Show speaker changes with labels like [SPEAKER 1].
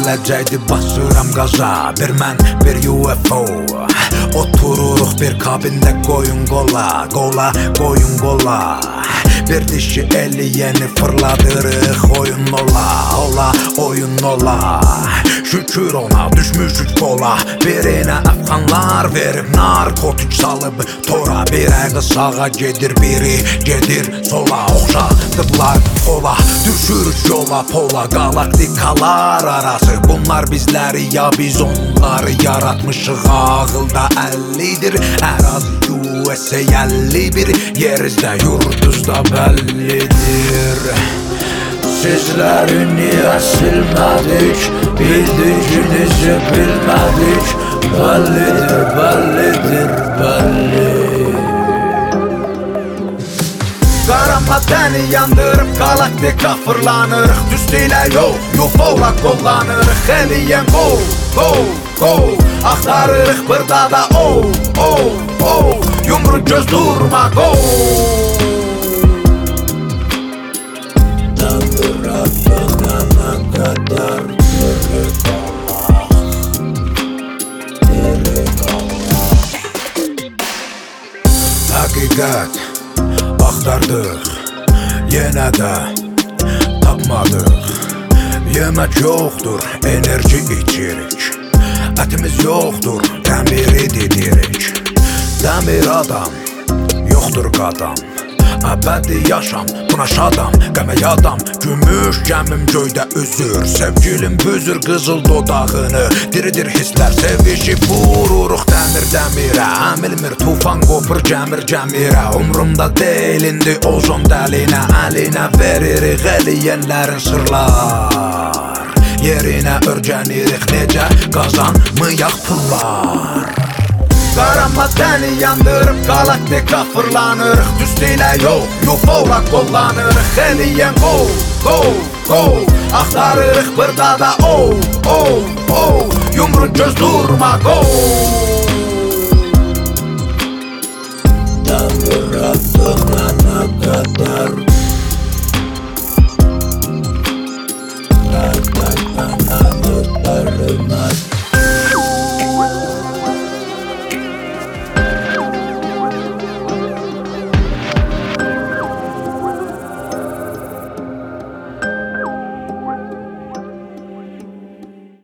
[SPEAKER 1] gələcəkdi basıram qaza. Bir mən, bir UFO, otururuq bir kabində qoyun qola. Qola, qoyun qola. Bir dişi eliyeni fırladırıq oyun ola. Ola, oyun ola. Şükür ona düşmüşük kola. Birinə əfqanlar verib narkotik salıb tora. Biri sağa gedir, biri gedir sola. Oxşadıblar ola, düşürük yola pola. Galaktikalar arası bunlar bizləri ya biz onları yaratmışıq. Ağılda 50'dir ərazi USA 51. Yerizdə yurduzda bəllidir. Sizləri niyə silmədik, bildiyinizi bilmədik. Bəllidir, bəllidir, bəlli. Qara maddəni yandırıb galaktika fırlanırıq. Düstüylə yox, UFO-la qollanırıq. Eliyən qol, qol, qol. Axtarırıq burada da yumru göz durma qol. Dönana kadar diri kalmak. Hakikat axtardıq, yenə də tapmadıq. Yemək yoxdur, enerji içirik. Ətimiz yoxdur, dəmiri didirik. Dəmir adam, yoxdur qadam. Əbədi yaşam, buna şadam, qəmə yadam. Gümüş gəmim göydə üzür. Sevgilim büzür qızıl dodağını. Diridir hisslər, sevişib vururuq dəmir dəmirə. Əmilmir tufan qopur gəmir gəmirə. Umrumda deyil indi ozon dəlinə. Əlinə veririk eliyənlərin sırlar. Yerinə örgənirik necə qazanmayaq pullar. Qara maddəni yandırıb galaktika fırlanırıq. Düstüylə yox, UFO-la qollanırıq. Eliyən qol, qol, qol. Axtarırıq burada da yumru göz durma qol.